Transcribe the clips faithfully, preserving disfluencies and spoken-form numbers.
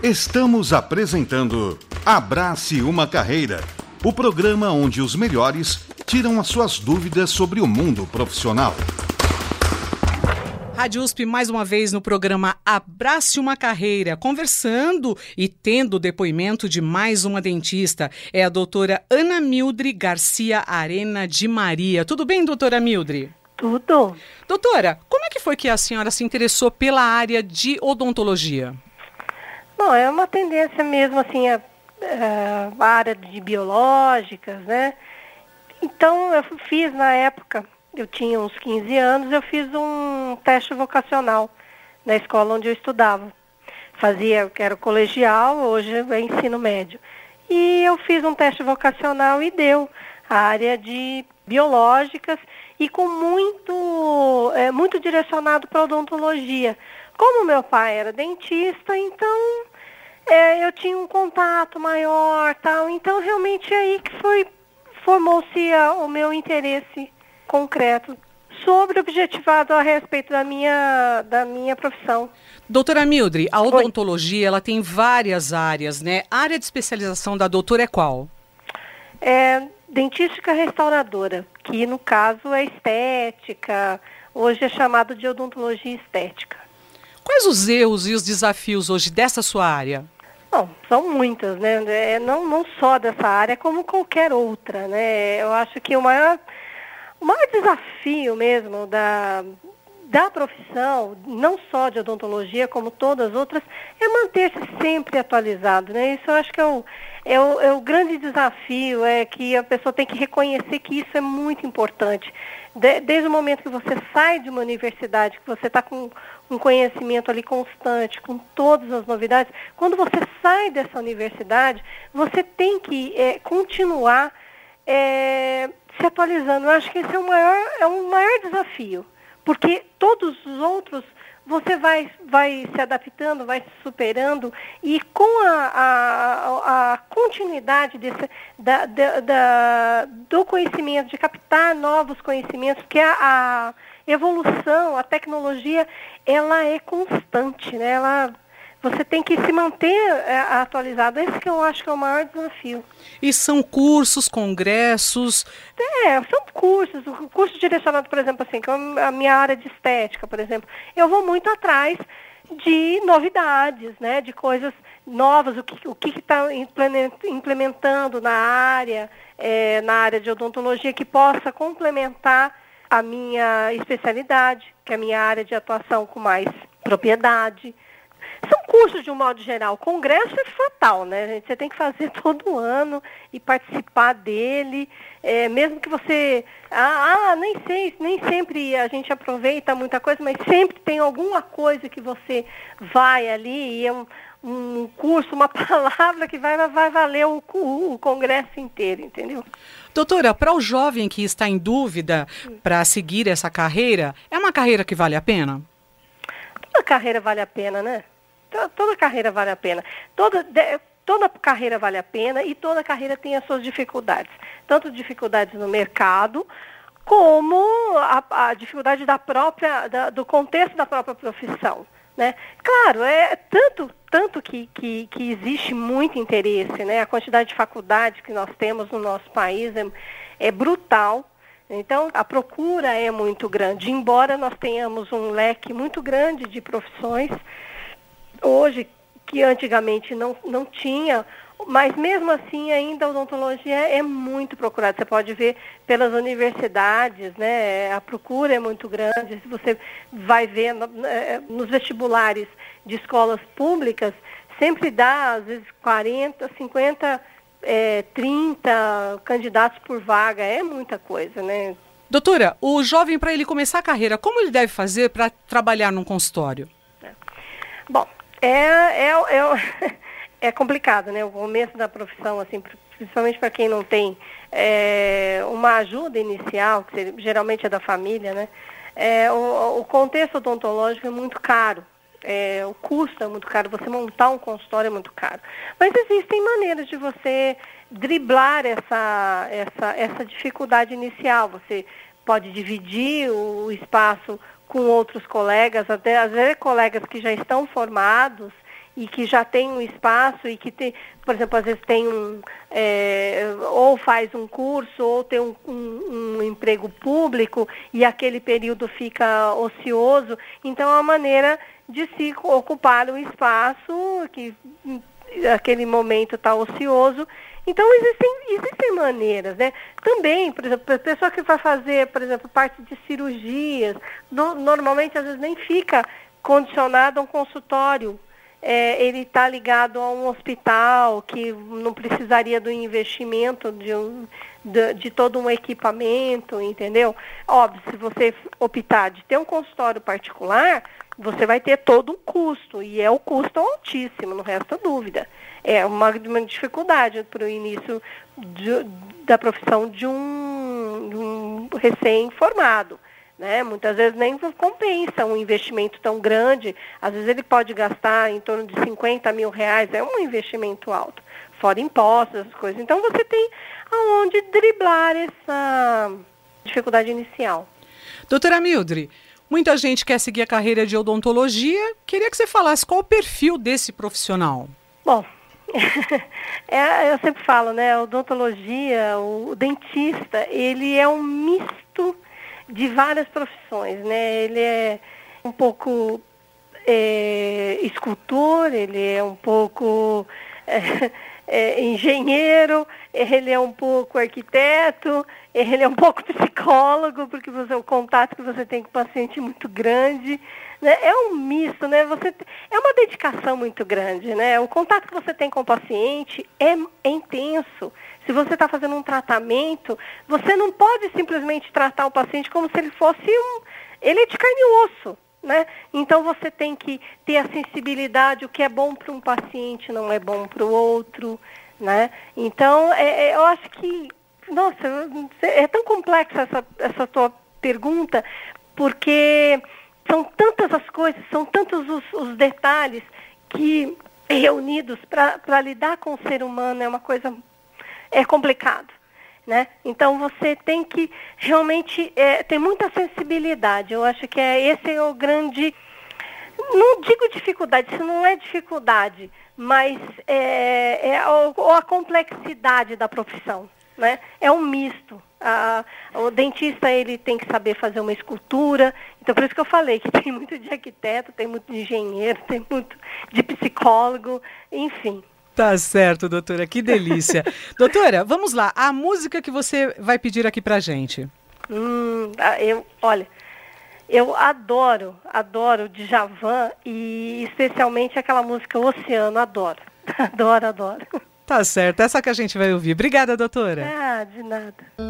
Estamos apresentando Abrace uma Carreira, o programa onde os melhores tiram as suas dúvidas sobre o mundo profissional. Rádio U S P mais uma vez no programa Abrace uma Carreira, conversando e tendo o depoimento de mais uma dentista. É a doutora Ana Mildre Garcia Arena de Maria. Tudo bem, doutora Mildre? Tudo. Doutora, como é que foi que a senhora se interessou pela área de odontologia? Bom, é uma tendência mesmo, assim, a, a área de biológicas, né? Então, eu fiz na época, eu tinha uns quinze anos, eu fiz um teste vocacional na escola onde eu estudava. Fazia, que era o colegial, hoje é ensino médio. E eu fiz um teste vocacional e deu a área de biológicas e com muito, é, muito direcionado para odontologia. Como meu pai era dentista, então é, eu tinha um contato maior, tal. Então realmente é aí que foi, formou-se a, o meu interesse concreto sobre objetivado a respeito da minha, da minha profissão. Doutora Mildre, a odontologia ela tem várias áreas, né? A área de especialização da doutora é qual? É dentística restauradora, que no caso é estética, hoje é chamado de odontologia estética. Quais os erros e os desafios hoje dessa sua área? Bom, são muitas, né? É, não, não só dessa área, como qualquer outra, né? Eu acho que o maior, o maior desafio mesmo da, da profissão, não só de odontologia, como todas as outras, é manter-se sempre atualizado, né? Isso eu acho que é o, é, o, é o grande desafio, é que a pessoa tem que reconhecer que isso é muito importante. De, desde o momento que você sai de uma universidade, que você está com um conhecimento ali constante, com todas as novidades, quando você sai dessa universidade, você tem que é, continuar é, se atualizando. Eu acho que esse é o maior, é o maior desafio, porque todos os outros você vai, vai se adaptando, vai se superando, e com a, a, a continuidade desse, da, da, da, do conhecimento, de captar novos conhecimentos, porque a, a evolução, a tecnologia, ela é constante, né? Ela, você tem que se manter é, atualizado. Esse que eu acho que é o maior desafio. E são cursos, congressos? É, são cursos. O curso direcionado, por exemplo, assim, que é a minha área de estética, por exemplo, eu vou muito atrás de novidades, né? De coisas novas, o que o que está implementando na área, é, na área de odontologia, que possa complementar a minha especialidade, que é a minha área de atuação com mais propriedade. São cursos de um modo geral. O congresso é fatal, né, gente? Você tem que fazer todo ano e participar dele, é, mesmo que você... Ah, ah, nem sei, nem sempre a gente aproveita muita coisa, mas sempre tem alguma coisa que você vai ali e é um, um curso, uma palavra que vai, vai valer o, o, o congresso inteiro, entendeu? Doutora, para o jovem que está em dúvida para seguir essa carreira, é uma carreira que vale a pena? Toda carreira vale a pena, né? Toda carreira vale a pena. Toda, toda carreira vale a pena e toda carreira tem as suas dificuldades. Tanto dificuldades no mercado, como a, a dificuldade da própria, da, do contexto da própria profissão, né? Claro, é tanto, tanto que, que, que existe muito interesse, né? A quantidade de faculdades que nós temos no nosso país é, é brutal. Então, a procura é muito grande, embora nós tenhamos um leque muito grande de profissões, hoje, que antigamente não, não tinha, mas mesmo assim ainda a odontologia é muito procurada. Você pode ver pelas universidades, né? A procura é muito grande. Se você vai ver nos vestibulares de escolas públicas, sempre dá, às vezes, quarenta, cinquenta, é, trinta candidatos por vaga. É muita coisa, né? Doutora, o jovem, para ele começar a carreira, como ele deve fazer para trabalhar num consultório? É. Bom, É, é, é, é complicado, né? O começo da profissão, assim, principalmente para quem não tem é, uma ajuda inicial, que geralmente é da família, né? É, o, o contexto odontológico é muito caro. É, o custo é muito caro, você montar um consultório é muito caro. Mas existem maneiras de você driblar essa, essa, essa dificuldade inicial. Você pode dividir o espaço com outros colegas, até às vezes colegas que já estão formados e que já tem um espaço e que tem, por exemplo, às vezes tem um, é, ou faz um curso ou tem um, um, um emprego público e aquele período fica ocioso, então é uma maneira de se ocupar o espaço que aquele momento está ocioso. Então, existem, existem maneiras, né? Também, por exemplo, a pessoa que vai fazer, por exemplo, parte de cirurgias, no, normalmente, às vezes, nem fica condicionado a um consultório. É, ele está ligado a um hospital que não precisaria do investimento de, um, de, de todo um equipamento, entendeu? Óbvio, se você optar de ter um consultório particular, você vai ter todo um custo, e é o custo altíssimo, não resta dúvida. É uma, uma dificuldade para o início de, da profissão de um, de um recém-formado, né? Muitas vezes nem compensa um investimento tão grande, às vezes ele pode gastar em torno de cinquenta mil reais, é um investimento alto, fora impostos, essas coisas. Então você tem aonde driblar essa dificuldade inicial. Doutora Mildred, muita gente quer seguir a carreira de odontologia, queria que você falasse qual o perfil desse profissional. Bom, é, eu sempre falo, né, a odontologia, o dentista, ele é um misto de várias profissões, né, ele é um pouco é, escultor, ele é um pouco é, é, engenheiro, ele é um pouco arquiteto, ele é um pouco psicólogo, porque você, o contato que você tem com o paciente é muito grande, né? É um misto, né? Você, é uma dedicação muito grande, né? O contato que você tem com o paciente é, é intenso. Se você está fazendo um tratamento, você não pode simplesmente tratar o paciente como se ele fosse um... Ele é de carne e osso, né? Então você tem que ter a sensibilidade, o que é bom para um paciente não é bom para o outro, né? Então, é, é, eu acho que... Nossa, é tão complexa essa, essa tua pergunta, porque são tantas as coisas, são tantos os, os detalhes que reunidos para lidar com o ser humano é uma coisa, é complicado, né? Então você tem que realmente é, ter muita sensibilidade. Eu acho que é, esse é o grande, não digo dificuldade, isso não é dificuldade, mas é, é a, a complexidade da profissão. Né? É um misto. A, o dentista ele tem que saber fazer uma escultura, então por isso que eu falei que tem muito de arquiteto, tem muito de engenheiro, tem muito de psicólogo, enfim. Tá certo, doutora, que delícia. Doutora, vamos lá, a música que você vai pedir aqui pra gente. Hum, eu, olha, eu adoro, adoro Djavan e especialmente aquela música Oceano, adoro, adoro, adoro. Tá certo, essa que a gente vai ouvir. Obrigada, doutora. Ah, de nada.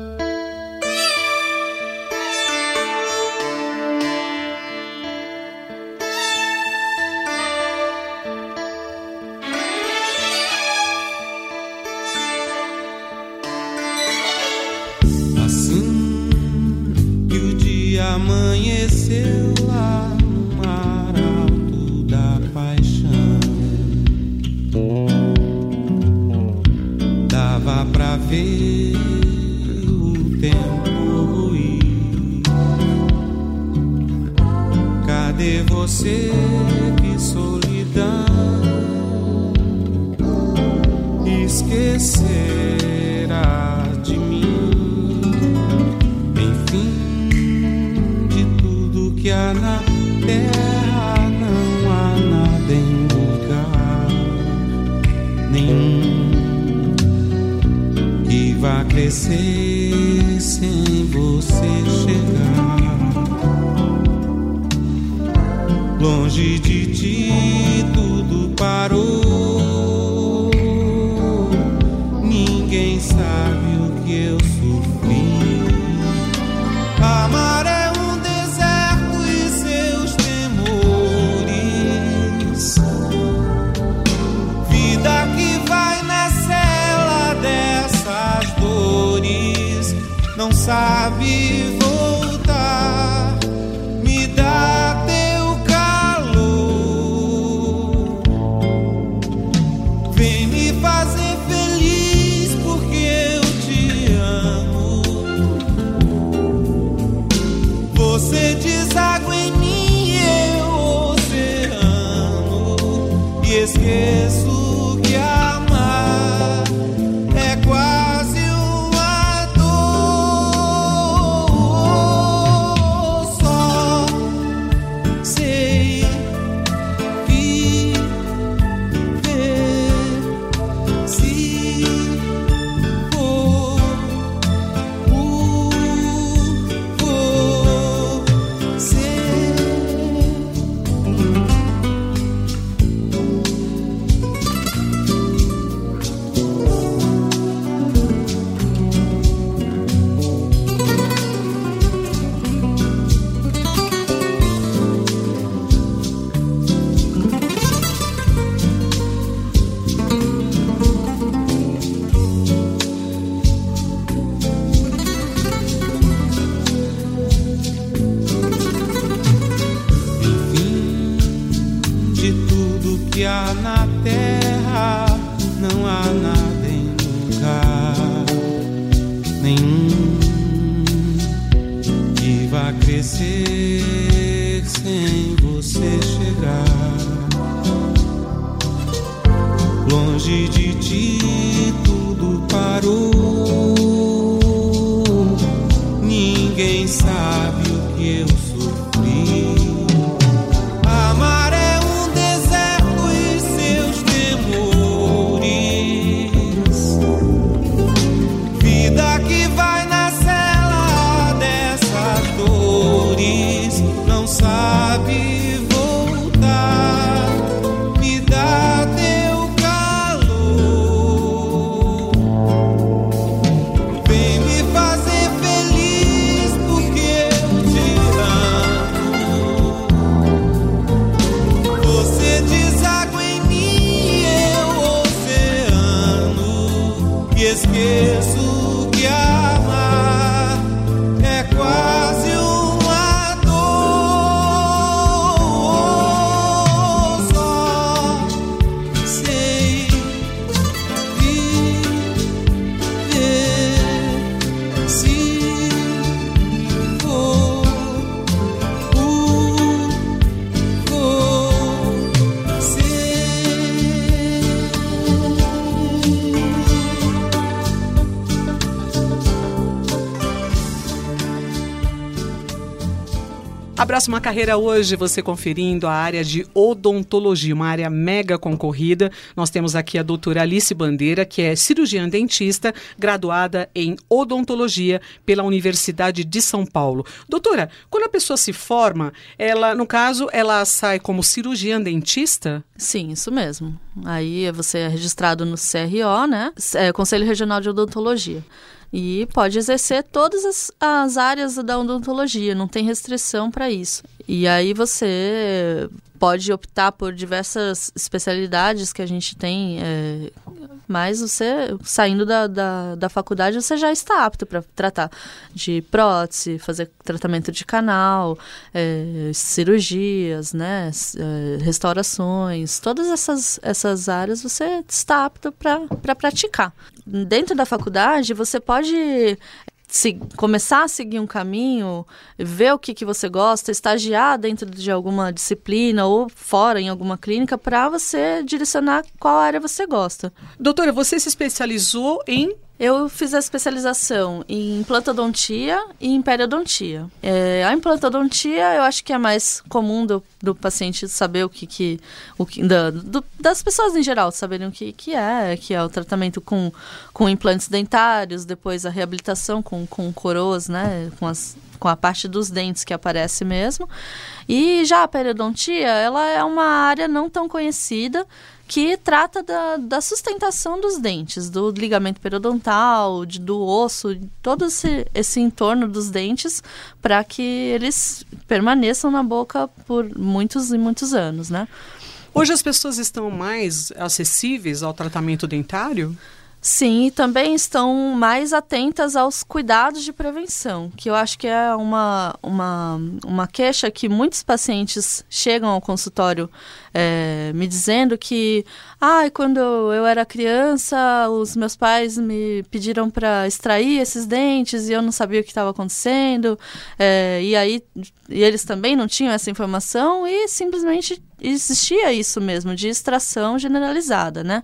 Assim que o dia amanheceu lá no mar alto da paixão, dava pra ver o tempo ruir. Cadê você, que solidão, esquecerá de mim? Enfim, de tudo que há na terra, não há nada em lugar nenhum vai crescer sem você chegar. Longe de ti tudo parou, ninguém sabe o que eu sofri. Amar é um deserto e seus temores, vida que vai na cela dessas dores, não sabe voltar. Me dá teu calor, vem me fazer feliz porque eu te amo. Você deságua em mim, eu oceano, e esquece esqueço que amar é quase uma dor. Só sei viver se for por você. De tudo que há na terra, não há nada em lugar nenhum que vá crescer sem você chegar. Longe de ti tudo parou, ninguém sabe o que eu sofri. Amar é um deserto e seus temores, vida que vai na cela dessas dores, não sabe voltar, me dá teu calor, vem me fazer feliz porque eu te amo. Você deságua em mim, eu oceano, e esqueço que amar é quase uma dor. Só sei viver se for por você. Abraço uma carreira hoje, você conferindo a área de odontologia, uma área mega concorrida. Nós temos aqui a doutora Alice Bandeira, que é cirurgiã dentista, graduada em odontologia pela Universidade de São Paulo. Doutora, quando a pessoa se forma, ela, no caso, ela sai como cirurgiã dentista? Sim, isso mesmo. Aí você é registrado no C R O, né? É, Conselho Regional de Odontologia. E pode exercer todas as, as áreas da odontologia, não tem restrição para isso. E aí você pode optar por diversas especialidades que a gente tem, é, mas você, saindo da, da, da faculdade, você já está apto para tratar de prótese, fazer tratamento de canal, é, cirurgias, né, é, restaurações, todas essas, essas áreas você está apto para praticar. Dentro da faculdade, você pode se, começar a seguir um caminho, ver o que, que você gosta, estagiar dentro de alguma disciplina ou fora em alguma clínica para você direcionar qual área você gosta. Doutora, você se especializou em... Eu fiz a especialização em implantodontia e em periodontia. É, a implantodontia eu acho que é mais comum do, do paciente saber o que... que, o que da, do, das pessoas em geral saberem o que, que é, que é o tratamento com, com implantes dentários, depois a reabilitação com, com coroas, né, com, as, com a parte dos dentes que aparece mesmo. E já a periodontia, ela é uma área não tão conhecida, que trata da, da sustentação dos dentes, do ligamento periodontal, de, do osso, todo esse, esse entorno dos dentes, para que eles permaneçam na boca por muitos e muitos anos, né? Hoje as pessoas estão mais acessíveis ao tratamento dentário? Sim, e também estão mais atentas aos cuidados de prevenção, que eu acho que é uma, uma, uma queixa que muitos pacientes chegam ao consultório é, me dizendo que ah, quando eu era criança, os meus pais me pediram para extrair esses dentes e eu não sabia o que estava acontecendo, é, e aí e eles também não tinham essa informação e simplesmente existia isso mesmo, de extração generalizada, né?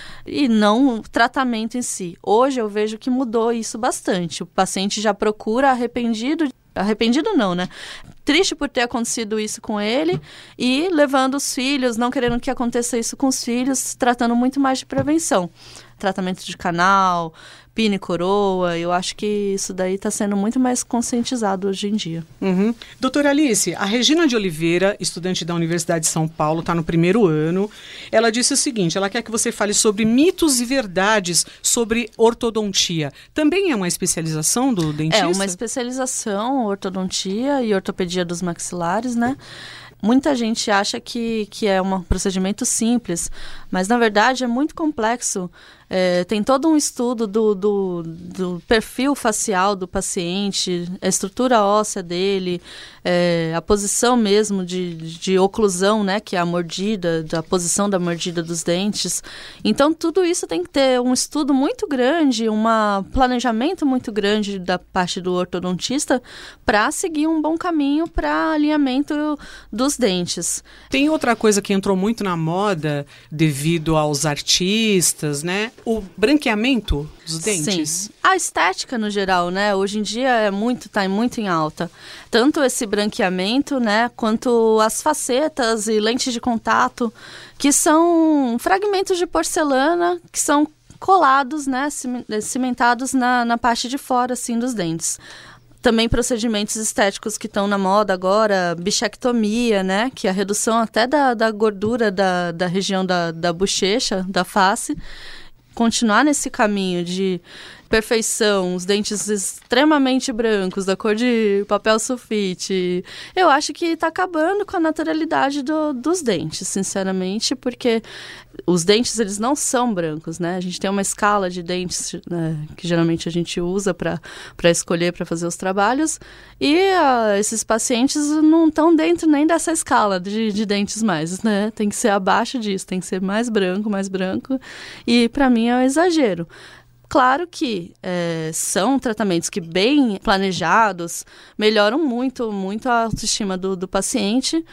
E não o tratamento em si. Hoje eu vejo que mudou isso bastante. O paciente já procura arrependido, arrependido não, né? Triste por ter acontecido isso com ele e levando os filhos, não querendo que aconteça isso com os filhos, tratando muito mais de prevenção. Tratamento de canal, pina e coroa, eu acho que isso daí está sendo muito mais conscientizado hoje em dia. Uhum. Doutora Alice, a Regina de Oliveira, estudante da Universidade de São Paulo, está no primeiro ano. Ela disse o seguinte, ela quer que você fale sobre mitos e verdades sobre ortodontia. Também é uma especialização do dentista? É uma especialização, ortodontia e ortopedia dos maxilares, né? Muita gente acha que, que é um procedimento simples, mas na verdade é muito complexo. É, tem todo um estudo do, do, do perfil facial do paciente, a estrutura óssea dele, é, a posição mesmo de, de oclusão, né, que é a mordida, a posição da mordida dos dentes. Então, tudo isso tem que ter um estudo muito grande, um planejamento muito grande da parte do ortodontista para seguir um bom caminho para alinhamento dos dentes. Tem outra coisa que entrou muito na moda devido aos artistas, né? O branqueamento dos dentes. Sim. A estética no geral, né? Hoje em dia é muito, tá muito em alta. Tanto esse branqueamento, né? Quanto as facetas e lentes de contato, que são fragmentos de porcelana que são colados, né? Cimentados na, na parte de fora, assim, dos dentes. Também procedimentos estéticos que estão na moda agora, bichectomia, né? Que é a redução até da, da gordura da, da região da, da bochecha, da face. Continuar nesse caminho de perfeição, os dentes extremamente brancos, da cor de papel sulfite, eu acho que está acabando com a naturalidade do, dos dentes, sinceramente, porque os dentes, eles não são brancos, né? A gente tem uma escala de dentes, né, que geralmente a gente usa para escolher, para fazer os trabalhos, e uh, esses pacientes não estão dentro nem dessa escala de, de dentes mais, né? Tem que ser abaixo disso, tem que ser mais branco, mais branco, e para mim é um exagero. Claro que é, são tratamentos que, bem planejados, melhoram muito, muito a autoestima do, do paciente,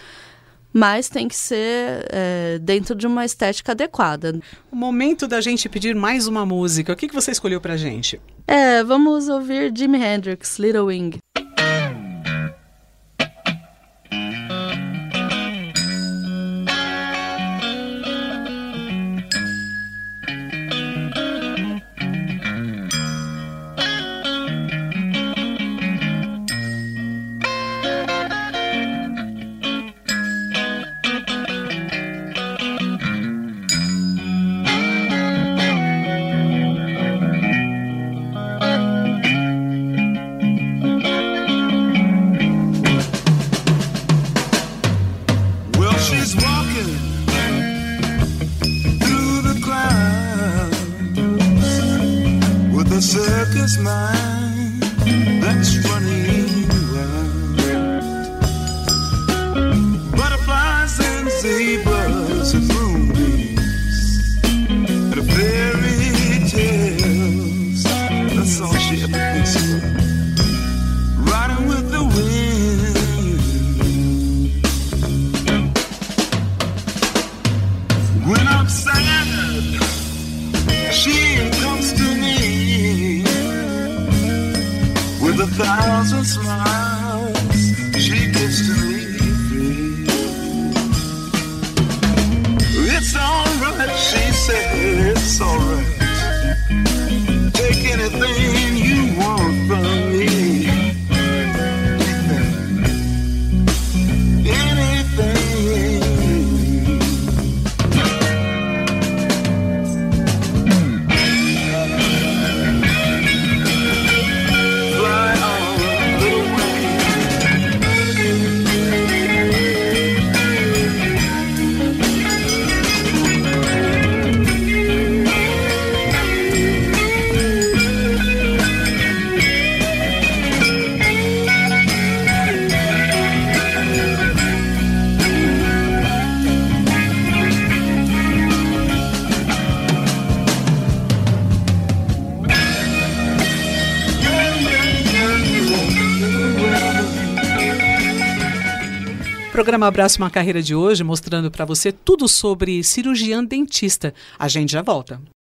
mas tem que ser é, dentro de uma estética adequada. O momento da gente pedir mais uma música. O que, que você escolheu pra gente? É, vamos ouvir Jimi Hendrix, Little Wing. Mind that's running wild. Butterflies and zebras and moonbeams and fairy tales. That's all she ever thinks of. Riding with the wind. When I'm sad, she comes to me with a thousand smiles she gives to me free. It's alright, she said, it's alright. Take anything you want from me. Anything. Programa Abraço Uma Carreira de hoje mostrando para você tudo sobre cirurgiã dentista. A gente já volta.